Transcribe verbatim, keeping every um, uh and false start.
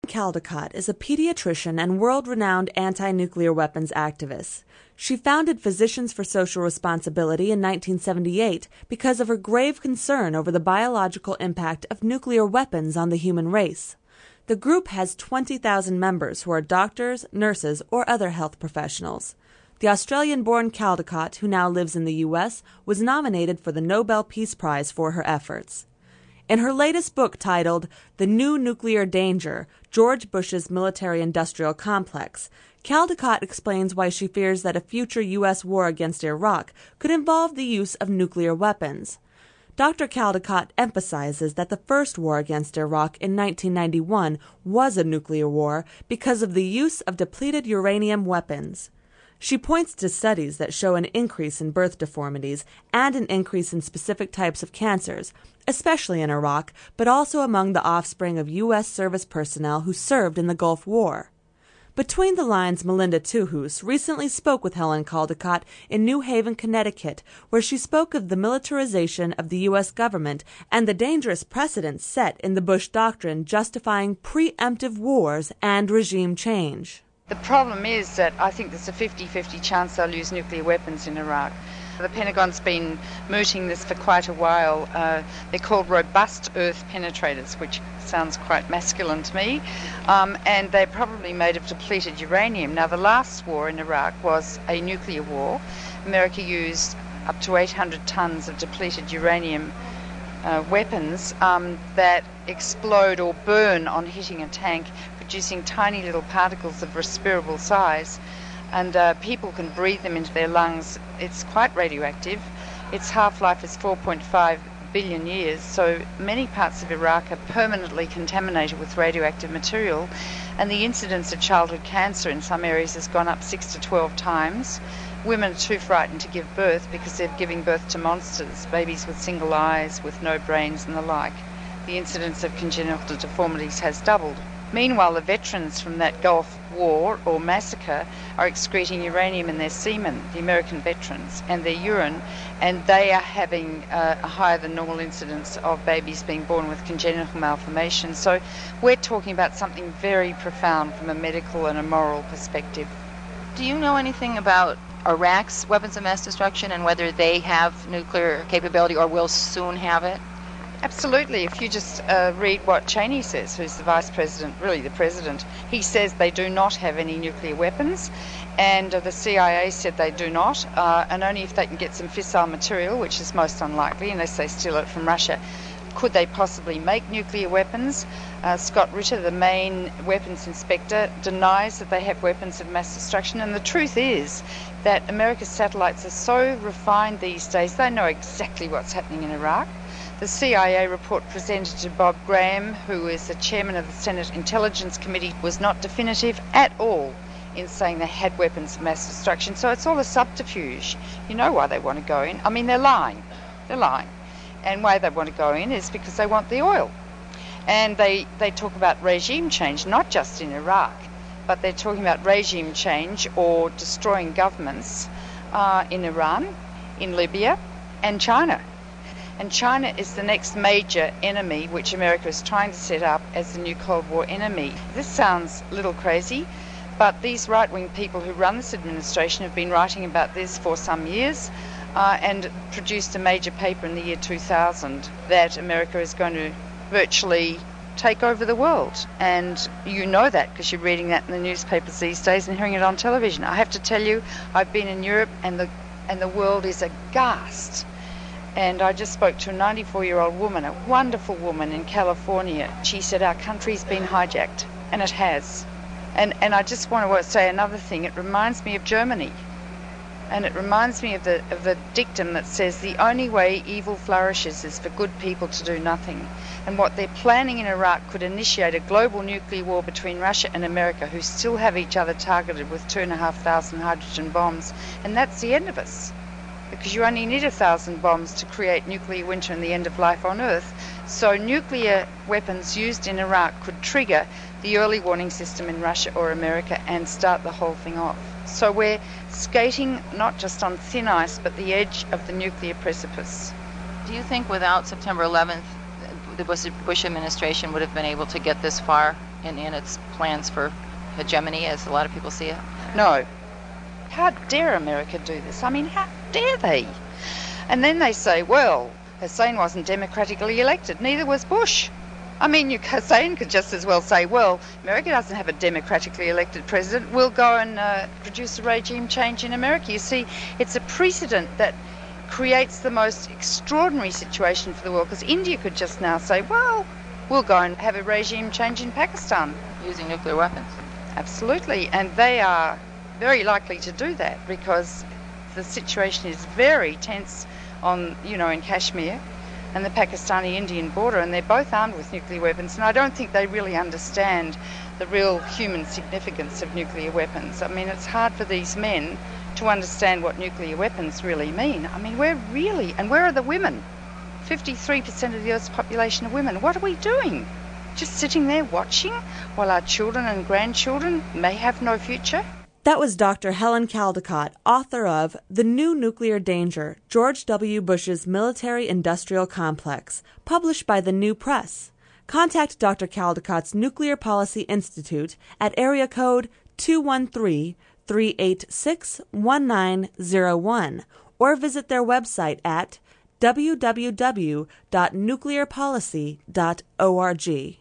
Caldicott is a pediatrician and world-renowned anti-nuclear weapons activist. She founded Physicians for Social Responsibility in nineteen seventy-eight because of her grave concern over the biological impact of nuclear weapons on the human race. The group has twenty thousand members who are doctors, nurses, or other health professionals. The Australian-born Caldicott, who now lives in the U S, was nominated for the Nobel Peace Prize for her efforts. In her latest book titled The New Nuclear Danger, George Bush's Military-Industrial Complex, Caldicott explains why she fears that a future U S war against Iraq could involve the use of nuclear weapons. Doctor Caldicott emphasizes that the first war against Iraq in nineteen ninety-one was a nuclear war because of the use of depleted uranium weapons. She points to studies that show an increase in birth deformities and an increase in specific types of cancers, especially in Iraq, but also among the offspring of U S service personnel who served in the Gulf War. Between the Lines' Melinda Tuhus recently spoke with Helen Caldicott in New Haven, Connecticut, where she spoke of the militarization of the U S government and the dangerous precedents set in the Bush Doctrine justifying preemptive wars and regime change. The problem is that I think there's a fifty-fifty chance they'll use nuclear weapons in Iraq. The Pentagon's been mooting this for quite a while. Uh, they're called robust earth penetrators, which sounds quite masculine to me, um, and they're probably made of depleted uranium. Now, the last war in Iraq was a nuclear war. America used up to eight hundred tons of depleted uranium uh, weapons um, that explode or burn on hitting a tank, producing tiny little particles of respirable size, and uh, people can breathe them into their lungs. It's quite radioactive. Its half-life is four point five billion years, so many parts of Iraq are permanently contaminated with radioactive material, and the incidence of childhood cancer in some areas has gone up six to twelve times. Women are too frightened to give birth because they're giving birth to monsters, babies with single eyes, with no brains and the like. The incidence of congenital deformities has doubled. Meanwhile, the veterans from that Gulf War or massacre are excreting uranium in their semen, the American veterans, and their urine, and they are having uh, a higher than normal incidence of babies being born with congenital malformations. So we're talking about something very profound from a medical and a moral perspective. Do you know anything about Iraq's weapons of mass destruction and whether they have nuclear capability or will soon have it? Absolutely. If you just uh, read what Cheney says, who's the vice president, really the president, he says they do not have any nuclear weapons, and uh, the C I A said they do not, uh, and only if they can get some fissile material, which is most unlikely unless they steal it from Russia, could they possibly make nuclear weapons. Uh, Scott Ritter, the main weapons inspector, denies that they have weapons of mass destruction, and the truth is that America's satellites are so refined these days, they know exactly what's happening in Iraq. The C I A report presented to Bob Graham, who is the chairman of the Senate Intelligence Committee, was not definitive at all in saying they had weapons of mass destruction. So it's all a subterfuge. You know why they want to go in. I mean, they're lying. They're lying. And why they want to go in is because they want the oil. And they, they talk about regime change, not just in Iraq, but they're talking about regime change or destroying governments uh, in Iran, in Libya, and China. And China is the next major enemy which America is trying to set up as the new Cold War enemy. This sounds a little crazy, but these right-wing people who run this administration have been writing about this for some years uh, and produced a major paper in the year two thousand that America is going to virtually take over the world. And you know that because you're reading that in the newspapers these days and hearing it on television. I have to tell you, I've been in Europe and the, and the world is aghast. And I just spoke to a ninety-four-year-old woman, a wonderful woman in California. She said, our country's been hijacked, and it has. And and I just want to say another thing. It reminds me of Germany. And it reminds me of the, of the dictum that says the only way evil flourishes is for good people to do nothing. And what they're planning in Iraq could initiate a global nuclear war between Russia and America, who still have each other targeted with two and a half thousand hydrogen bombs. And that's the end of us. Because you only need a thousand bombs to create nuclear winter and the end of life on Earth. So nuclear weapons used in Iraq could trigger the early warning system in Russia or America and start the whole thing off. So we're skating not just on thin ice, but the edge of the nuclear precipice. Do you think without September eleventh, the Bush administration would have been able to get this far? in, in its plans for hegemony, as a lot of people see it? No. How dare America do this? I mean, how dare they? And then they say, well, Hussein wasn't democratically elected, neither was Bush. I mean, you, Hussein could just as well say, well, America doesn't have a democratically elected president. We'll go and uh, produce a regime change in America. You see, it's a precedent that creates the most extraordinary situation for the world, because India could just now say, well, we'll go and have a regime change in Pakistan. Using nuclear weapons. Absolutely, and they are very likely to do that because the situation is very tense on, you know, in Kashmir and the Pakistani-Indian border, and they're both armed with nuclear weapons, and I don't think they really understand the real human significance of nuclear weapons. I mean, it's hard for these men to understand what nuclear weapons really mean. I mean, we're really, and where are the women? fifty-three percent of the Earth's population are women. What are we doing? Just sitting there watching while our children and grandchildren may have no future? That was Doctor Helen Caldicott, author of The New Nuclear Danger, George W. Bush's Military-Industrial Complex, published by the New Press. Contact Doctor Caldicott's Nuclear Policy Institute at area code two one three, three eight six, one nine zero one or visit their website at w w w dot nuclear policy dot org.